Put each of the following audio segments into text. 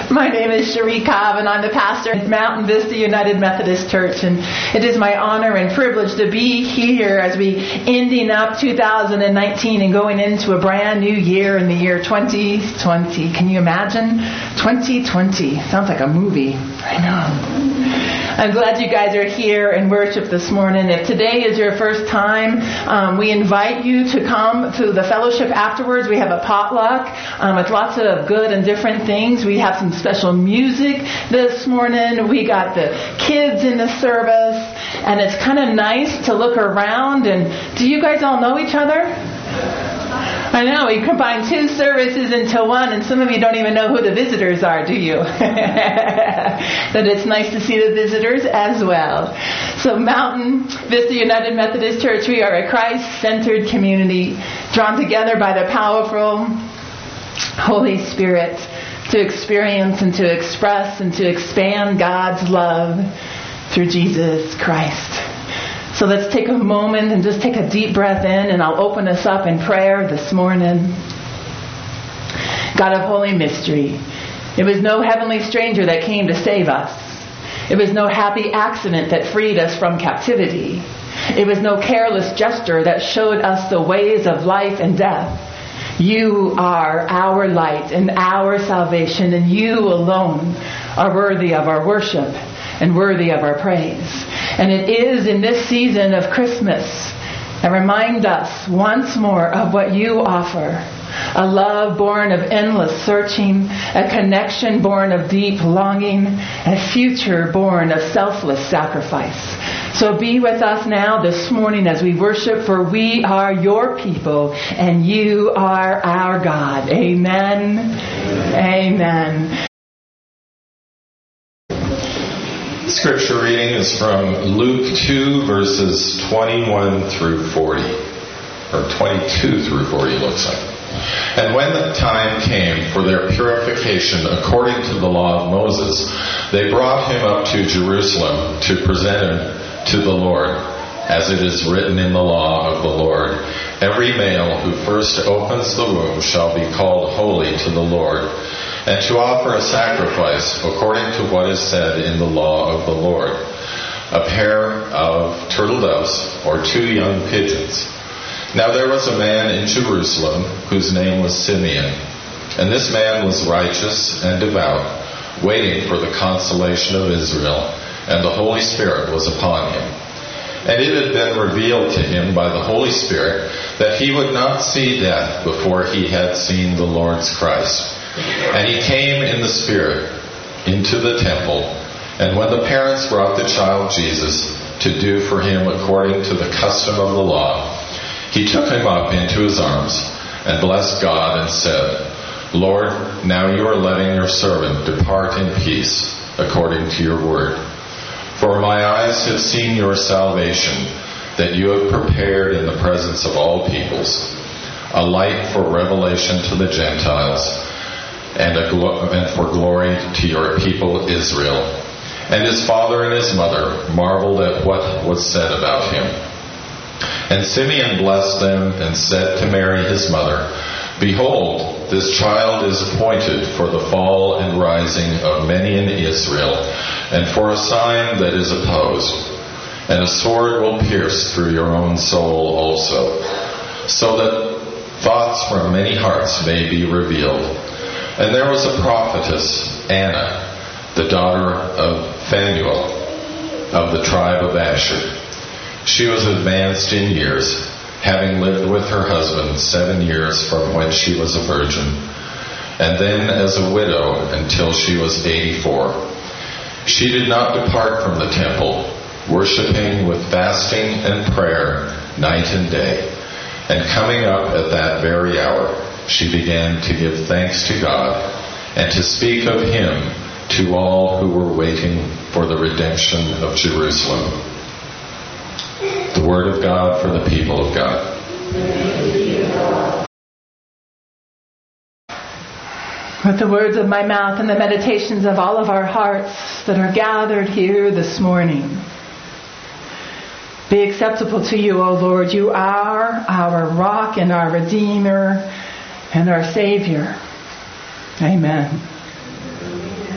My name is Cherie Cobb, and I'm the pastor at Mountain Vista United Methodist Church. And it is my honor and privilege to be here as we ending up 2019 and going into a brand new year in the year 2020. Can you imagine? 2020. Sounds like a movie. I know. I'm glad you guys are here in worship this morning. If today is your first time, we invite you to come to the fellowship afterwards. We have a potluck with lots of good and different things. We have some special music this morning. We got the kids in the service, and it's kind of nice to look around. And do you guys all know each other? I know, we combined two services into one, and some of you don't even know who the visitors are, do you? But it's nice to see the visitors as well. So Mountain Vista United Methodist Church, we are a Christ-centered community drawn together by the powerful Holy Spirit to experience and to express and to expand God's love through Jesus Christ. So let's take a moment and just take a deep breath in, and I'll open us up in prayer this morning. God of holy mystery, it was no heavenly stranger that came to save us. It was no happy accident that freed us from captivity. It was no careless gesture that showed us the ways of life and death. You are our light and our salvation, and you alone are worthy of our worship and worthy of our praise. And it is in this season of Christmas that remind us once more of what you offer. A love born of endless searching, a connection born of deep longing, a future born of selfless sacrifice. So be with us now this morning as we worship, for we are your people and you are our God. Amen. Amen. Scripture reading is from Luke 2, verses 21 through 40. Or 22 through 40, it looks like. And when the time came for their purification according to the law of Moses, they brought him up to Jerusalem to present him to the Lord, as it is written in the law of the Lord. Every male who first opens the womb shall be called holy to the Lord, and to offer a sacrifice according to what is said in the law of the Lord, a pair of turtle doves or 2 young pigeons. Now there was a man in Jerusalem whose name was Simeon, and this man was righteous and devout, waiting for the consolation of Israel, and the Holy Spirit was upon him. And it had been revealed to him by the Holy Spirit that he would not see death before he had seen the Lord's Christ. And he came in the Spirit into the temple, and when the parents brought the child Jesus to do for him according to the custom of the law, he took him up into his arms and blessed God and said, Lord, now you are letting your servant depart in peace according to your word. For my eyes have seen your salvation, that you have prepared in the presence of all peoples, a light for revelation to the Gentiles, and for glory to your people Israel. And his father and his mother marveled at what was said about him. And Simeon blessed them and said to Mary his mother, Behold, this child is appointed for the fall and rising of many in Israel, and for a sign that is opposed. And a sword will pierce through your own soul also, so that thoughts from many hearts may be revealed. And there was a prophetess, Anna, the daughter of Phanuel, of the tribe of Asher. She was advanced in years, having lived with her husband 7 years from when she was a virgin, and then as a widow until she was 84. She did not depart from the temple, worshiping with fasting and prayer night and day. And coming up at that very hour, she began to give thanks to God and to speak of him to all who were waiting for the redemption of Jerusalem. The word of God for the people of God. With the words of my mouth and the meditations of all of our hearts that are gathered here this morning, be acceptable to you, O Lord. You are our rock and our Redeemer and our Savior. Amen.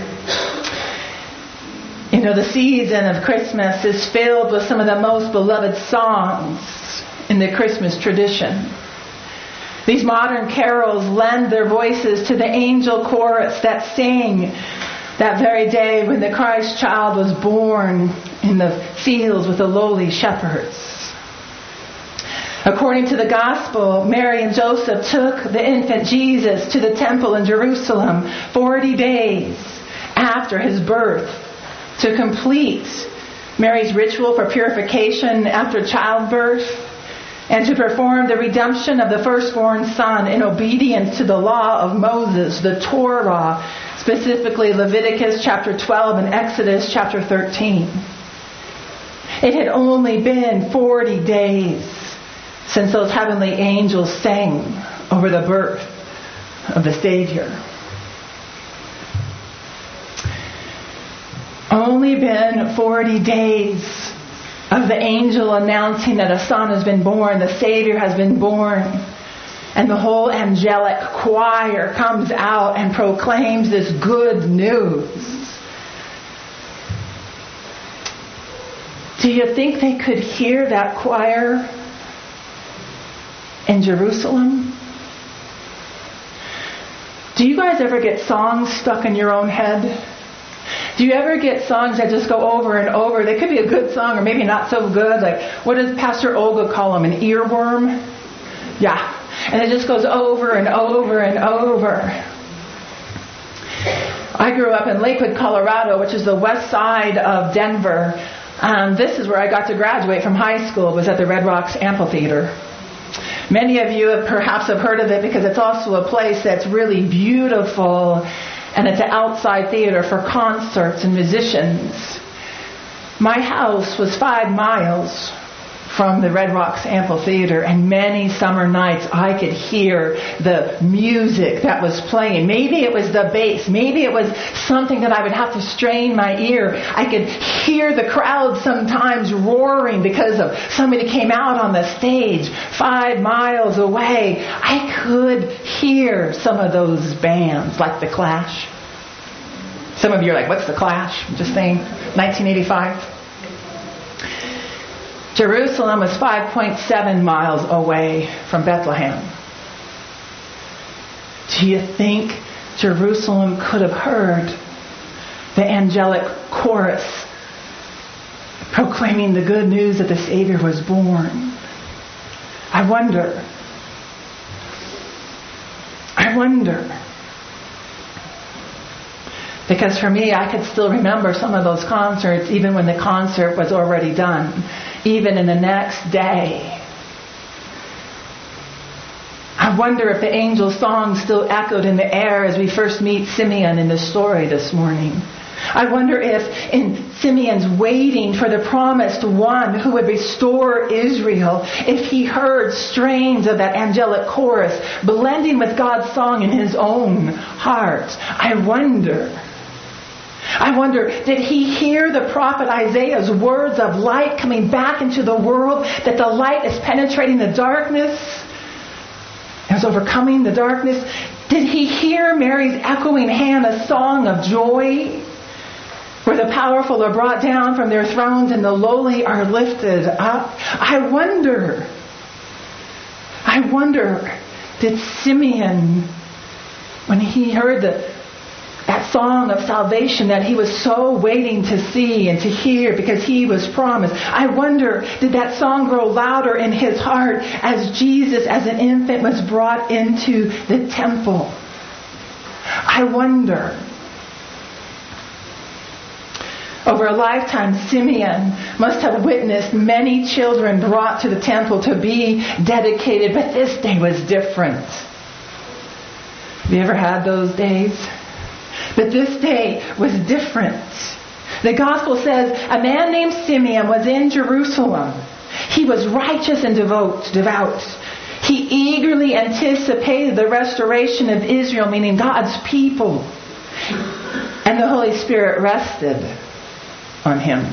You know, the season of Christmas is filled with some of the most beloved songs in the Christmas tradition. These modern carols lend their voices to the angel chorus that sang that very day when the Christ child was born in the fields with the lowly shepherds. According to the gospel, Mary and Joseph took the infant Jesus to the temple in Jerusalem 40 days after his birth to complete Mary's ritual for purification after childbirth and to perform the redemption of the firstborn son in obedience to the law of Moses, the Torah, specifically Leviticus chapter 12 and Exodus chapter 13. It had only been 40 days since those heavenly angels sang over the birth of the Savior. Only been 40 days of the angel announcing that a son has been born, the Savior has been born. And the whole angelic choir comes out and proclaims this good news. Do you think they could hear that choir in Jerusalem? Do you guys ever get songs stuck in your own head? Do you ever get songs that just go over and over? They could be a good song or maybe not so good. Like, what does Pastor Olga call them? An earworm? Yeah. And it just goes over and over and over. I grew up in Lakewood, Colorado, which is the west side of Denver. This is where I got to graduate from high school. It was at the Red Rocks Amphitheater. Many of you perhaps have heard of it because it's also a place that's really beautiful. And it's an outside theater for concerts and musicians. My house was 5 miles from the Red Rocks Amphitheater, and many summer nights I could hear the music that was playing. Maybe it was the bass. Maybe it was something that I would have to strain my ear. I could hear the crowd sometimes roaring because of somebody came out on the stage 5 miles away. I could hear some of those bands, like The Clash. Some of you are like, what's The Clash? I'm just saying, 1985. Jerusalem was 5.7 miles away from Bethlehem. Do you think Jerusalem could have heard the angelic chorus proclaiming the good news that the Savior was born? I wonder. Because for me, I could still remember some of those concerts, even when the concert was already done, even in the next day. I wonder if the angel song still echoed in the air as we first meet Simeon in the story this morning. I wonder if in Simeon's waiting for the promised one who would restore Israel, if he heard strains of that angelic chorus blending with God's song in his own heart. I wonder, did he hear the prophet Isaiah's words of light coming back into the world, that the light is penetrating the darkness, is overcoming the darkness? Did he hear Mary's echoing Hannah's song of joy, where the powerful are brought down from their thrones and the lowly are lifted up? I wonder, did Simeon, when he heard that song of salvation that he was so waiting to see and to hear because he was promised, I wonder, did that song grow louder in his heart as Jesus as an infant was brought into the temple? I wonder. Over a lifetime, Simeon must have witnessed many children brought to the temple to be dedicated, but this day was different. Have you ever had those days? But this day was different. The gospel says a man named Simeon was in Jerusalem. He was righteous and devout. He eagerly anticipated the restoration of Israel, meaning God's people. And the Holy Spirit rested on him.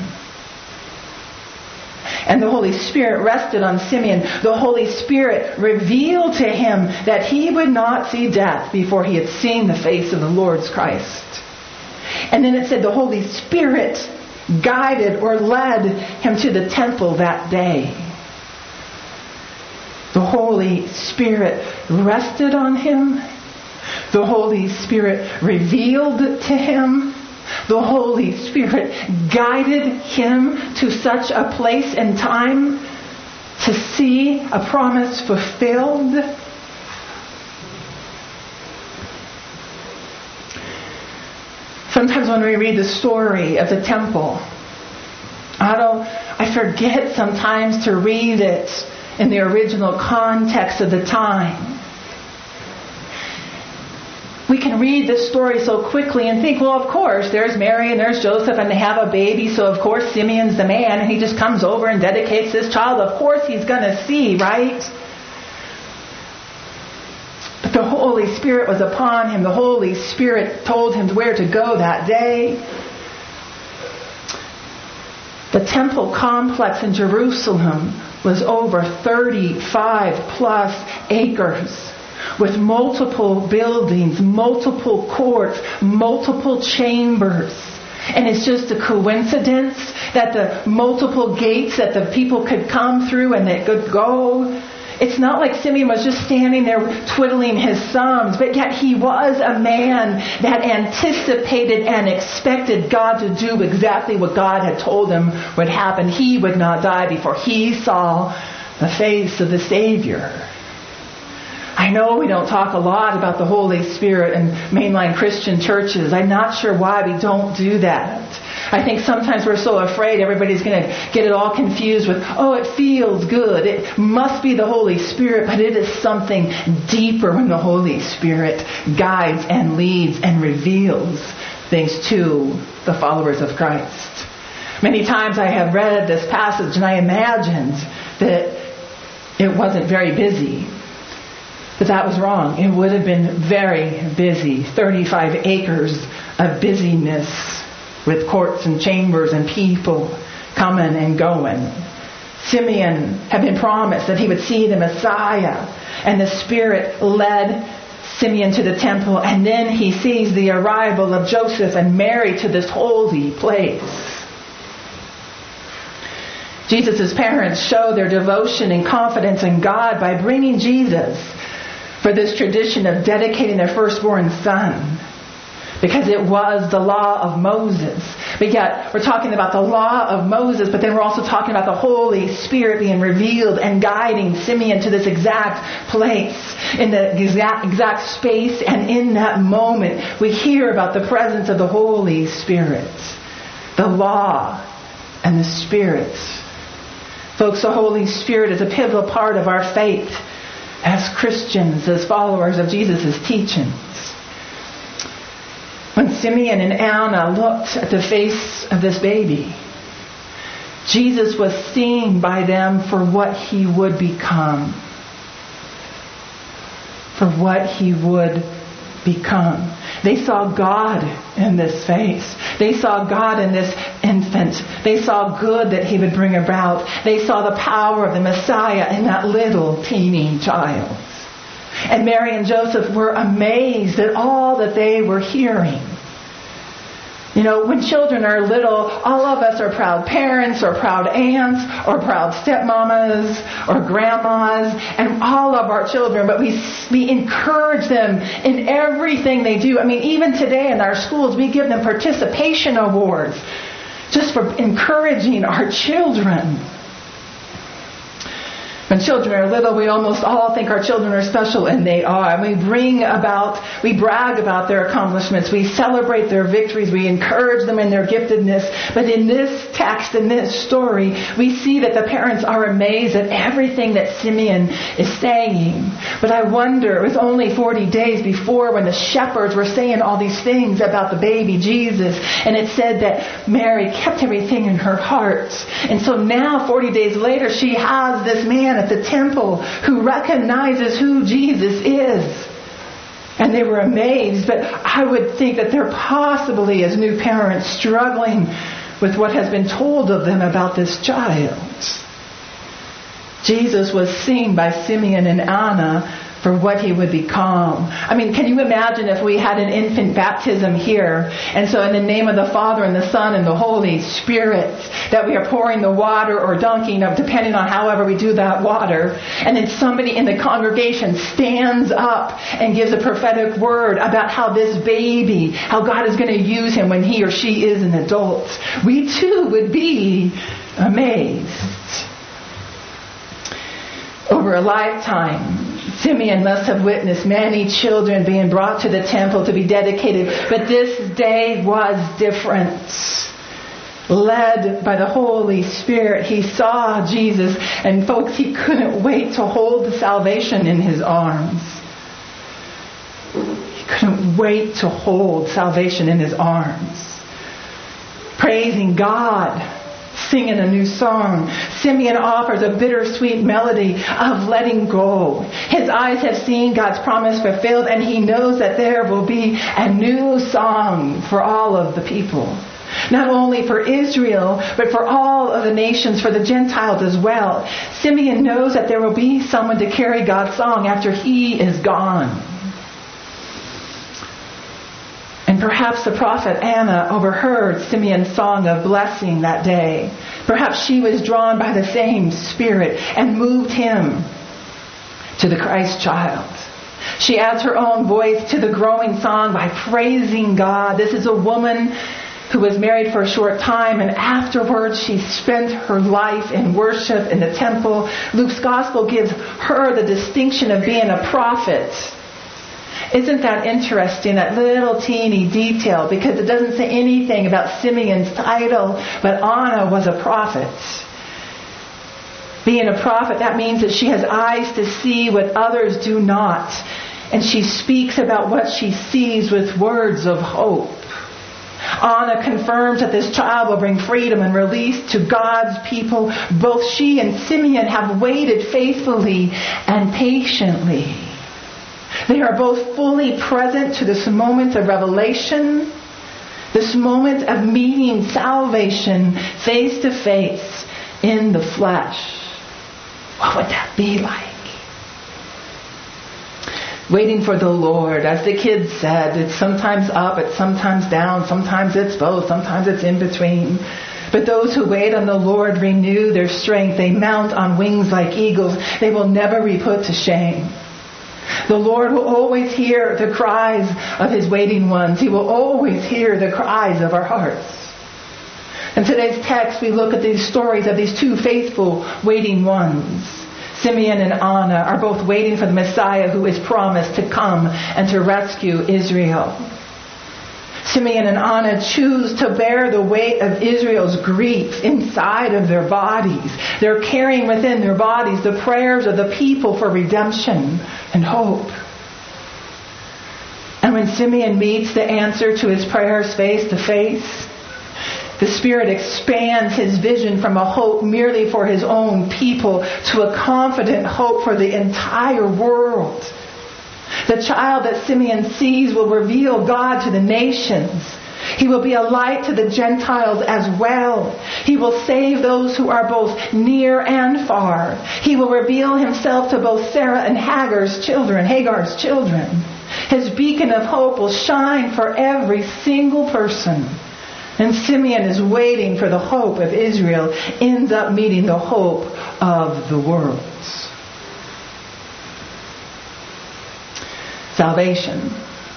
And the Holy Spirit rested on Simeon. The Holy Spirit revealed to him that he would not see death before he had seen the face of the Lord Christ. And then it said the Holy Spirit guided or led him to the temple that day. The Holy Spirit rested on him. The Holy Spirit revealed to him. The Holy Spirit guided him to such a place and time to see a promise fulfilled. Sometimes when we read the story of the temple, I forget sometimes to read it in the original context of the time. We can read this story so quickly and think, well, of course, there's Mary and there's Joseph and they have a baby, so of course Simeon's the man and he just comes over and dedicates this child. Of course he's going to see, right? But the Holy Spirit was upon him. The Holy Spirit told him where to go that day. The temple complex in Jerusalem was over 35 plus acres, with multiple buildings, multiple courts, multiple chambers. And it's just a coincidence that the multiple gates that the people could come through and they could go. It's not like Simeon was just standing there twiddling his thumbs, but yet he was a man that anticipated and expected God to do exactly what God had told him would happen. He would not die before he saw the face of the Savior. I know we don't talk a lot about the Holy Spirit in mainline Christian churches. I'm not sure why we don't do that. I think sometimes we're so afraid everybody's going to get it all confused with, oh, it feels good. It must be the Holy Spirit, but it is something deeper when the Holy Spirit guides and leads and reveals things to the followers of Christ. Many times I have read this passage and I imagined that it wasn't very busy. But that was wrong. It would have been very busy. 35 acres of busyness with courts and chambers and people coming and going. Simeon had been promised that he would see the Messiah. And the Spirit led Simeon to the temple. And then he sees the arrival of Joseph and Mary to this holy place. Jesus' parents show their devotion and confidence in God by bringing Jesus for this tradition of dedicating their firstborn son, because it was the law of Moses. But yet, we're talking about the law of Moses, but then we're also talking about the Holy Spirit being revealed and guiding Simeon to this exact place, in the exact space, and in that moment, we hear about the presence of the Holy Spirit, the law and the Spirit. Folks, the Holy Spirit is a pivotal part of our faith as Christians, as followers of Jesus' teachings. When Simeon and Anna looked at the face of this baby, Jesus was seen by them for what he would become. For what he would become. They saw God in this face. They saw God in this infant. They saw good that he would bring about. They saw the power of the Messiah in that little teeny child. And Mary and Joseph were amazed at all that they were hearing. You know, when children are little, all of us are proud parents or proud aunts or proud stepmamas or grandmas and all of our children, but we encourage them in everything they do. I mean, even today in our schools, we give them participation awards just for encouraging our children. When children are little, we almost all think our children are special, and they are. We brag about their accomplishments. We celebrate their victories. We encourage them in their giftedness. But in this text, in this story, we see that the parents are amazed at everything that Simeon is saying. But I wonder, it was only 40 days before when the shepherds were saying all these things about the baby Jesus. And it said that Mary kept everything in her heart. And so now, 40 days later, she has this man at the temple who recognizes who Jesus is. And they were amazed. But I would think that they're possibly, as new parents, struggling with what has been told of them about this child. Jesus was seen by Simeon and Anna for what he would become. I mean, can you imagine if we had an infant baptism here, and so in the name of the Father and the Son and the Holy Spirit, that we are pouring the water or dunking, depending on however we do that water, and then somebody in the congregation stands up and gives a prophetic word about how this baby, how God is going to use him when he or she is an adult. We too would be amazed. Over a lifetime, Simeon must have witnessed many children being brought to the temple to be dedicated. But this day was different. Led by the Holy Spirit, he saw Jesus. And folks, he couldn't wait to hold the salvation in his arms. He couldn't wait to hold salvation in his arms. Praising God. Singing a new song. Simeon offers a bittersweet melody of letting go. His eyes have seen God's promise fulfilled, and he knows that there will be a new song for all of the people. Not only for Israel, but for all of the nations, for the Gentiles as well. Simeon knows that there will be someone to carry God's song after he is gone. And perhaps the prophet Anna overheard Simeon's song of blessing that day. Perhaps she was drawn by the same Spirit and moved him to the Christ child. She adds her own voice to the growing song by praising God. This is a woman who was married for a short time, and afterwards she spent her life in worship in the temple. Luke's gospel gives her the distinction of being a prophet. Isn't that interesting, that little teeny detail? Because it doesn't say anything about Simeon's title, but Anna was a prophet. Being a prophet, that means that she has eyes to see what others do not. And she speaks about what she sees with words of hope. Anna confirms that this child will bring freedom and release to God's people. Both she and Simeon have waited faithfully and patiently. They are both fully present to this moment of revelation, this moment of meeting salvation face to face in the flesh. What would that be like? Waiting for the Lord. As the kids said, it's sometimes up, it's sometimes down, sometimes it's both, sometimes it's in between. But those who wait on the Lord renew their strength. They mount on wings like eagles. They will never be put to shame. The Lord will always hear the cries of His waiting ones. He will always hear the cries of our hearts. In today's text, we look at these stories of these two faithful waiting ones. Simeon and Anna are both waiting for the Messiah who is promised to come and to rescue Israel. Simeon and Anna choose to bear the weight of Israel's grief inside of their bodies. They're carrying within their bodies the prayers of the people for redemption and hope. And when Simeon meets the answer to his prayers face to face, the Spirit expands his vision from a hope merely for his own people to a confident hope for the entire world. The child that Simeon sees will reveal God to the nations. He will be a light to the Gentiles as well. He will save those who are both near and far. He will reveal himself to both Sarah and Hagar's children. His beacon of hope will shine for every single person. And Simeon is waiting for the hope of Israel, ends up meeting the hope of the world. Salvation.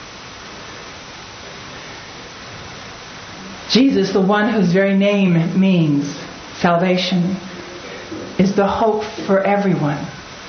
Jesus, the one whose very name means salvation, is the hope for everyone.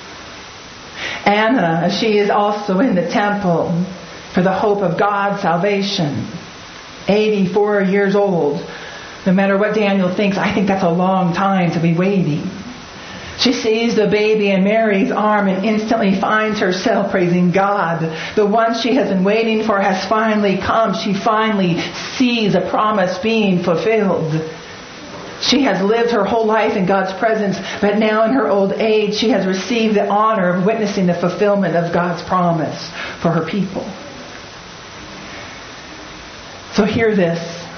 Anna, she is also in the temple for the hope of God's salvation. 84 years old. No matter what Daniel thinks, I think that's a long time to be waiting. She sees the baby in Mary's arm and instantly finds herself praising God. The one she has been waiting for has finally come. She finally sees a promise being fulfilled. She has lived her whole life in God's presence, but now in her old age, she has received the honor of witnessing the fulfillment of God's promise for her people. So hear this.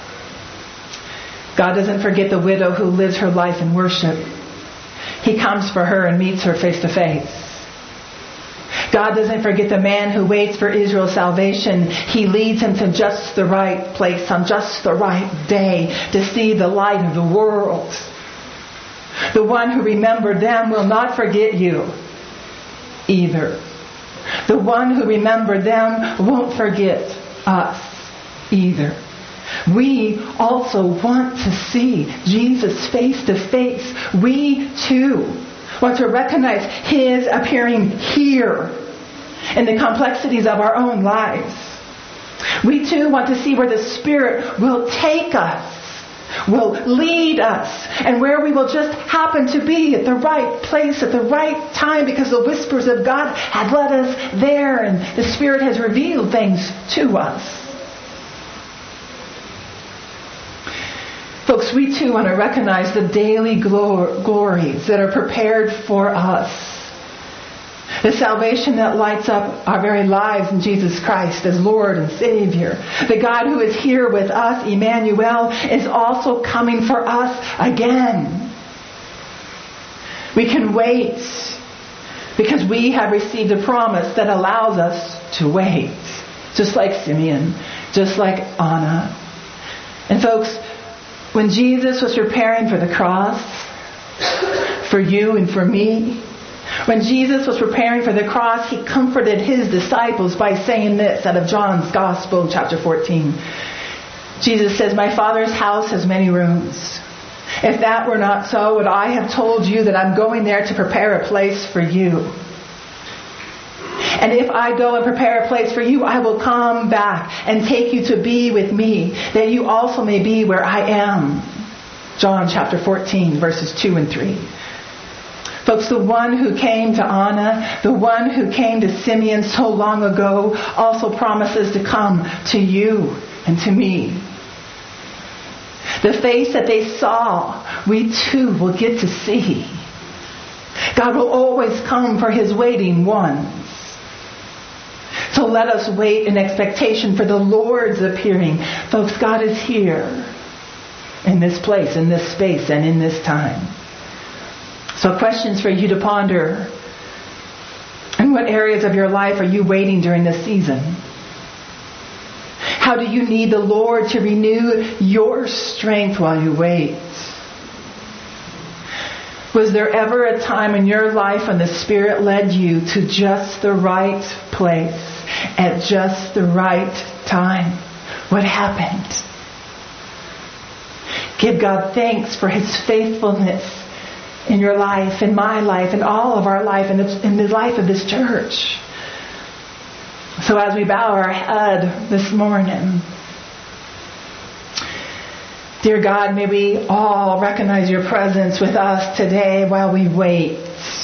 God doesn't forget the widow who lives her life in worship. He comes for her and meets her face to face. God doesn't forget the man who waits for Israel's salvation. He leads him to just the right place on just the right day to see the light of the world. The one who remembered them will not forget you either. The one who remembered them won't forget us either. We also want to see Jesus face to face. We too want to recognize His appearing here in the complexities of our own lives. We too want to see where the Spirit will take us, will lead us, and where we will just happen to be at the right place at the right time because the whispers of God have led us there and the Spirit has revealed things to us. Folks, we too want to recognize the daily glories that are prepared for us. The salvation that lights up our very lives in Jesus Christ as Lord and Savior. The God who is here with us, Emmanuel, is also coming for us again. We can wait because we have received a promise that allows us to wait. Just like Simeon, just like Anna. And folks, when Jesus was preparing for the cross, for you and for me, when Jesus was preparing for the cross, He comforted His disciples by saying this out of John's Gospel, chapter 14. Jesus says, "My Father's house has many rooms. If that were not so, would I have told you that I'm going there to prepare a place for you? And if I go and prepare a place for you, I will come back and take you to be with me, that you also may be where I am." John chapter 14, verses 2 and 3. Folks, the one who came to Anna, the one who came to Simeon so long ago, also promises to come to you and to me. The face that they saw, we too will get to see. God will always come for His waiting ones. So let us wait in expectation for the Lord's appearing. Folks, God is here in this place, in this space, and in this time. So questions for you to ponder. In what areas of your life are you waiting during this season? How do you need the Lord to renew your strength while you wait? Was there ever a time in your life when the Spirit led you to just the right place at just the right time? What happened? Give God thanks for His faithfulness in your life, in my life, in all of our life, and in the life of this church. So as we bow our head this morning, dear God, may we all recognize your presence with us today while we wait.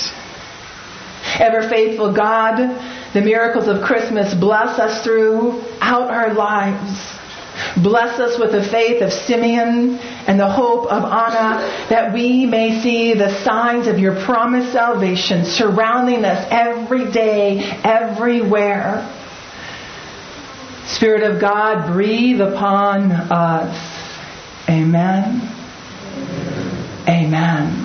Ever faithful God, the miracles of Christmas bless us throughout our lives. Bless us with the faith of Simeon and the hope of Anna, that we may see the signs of your promised salvation surrounding us every day, everywhere. Spirit of God, breathe upon us. Amen. Amen.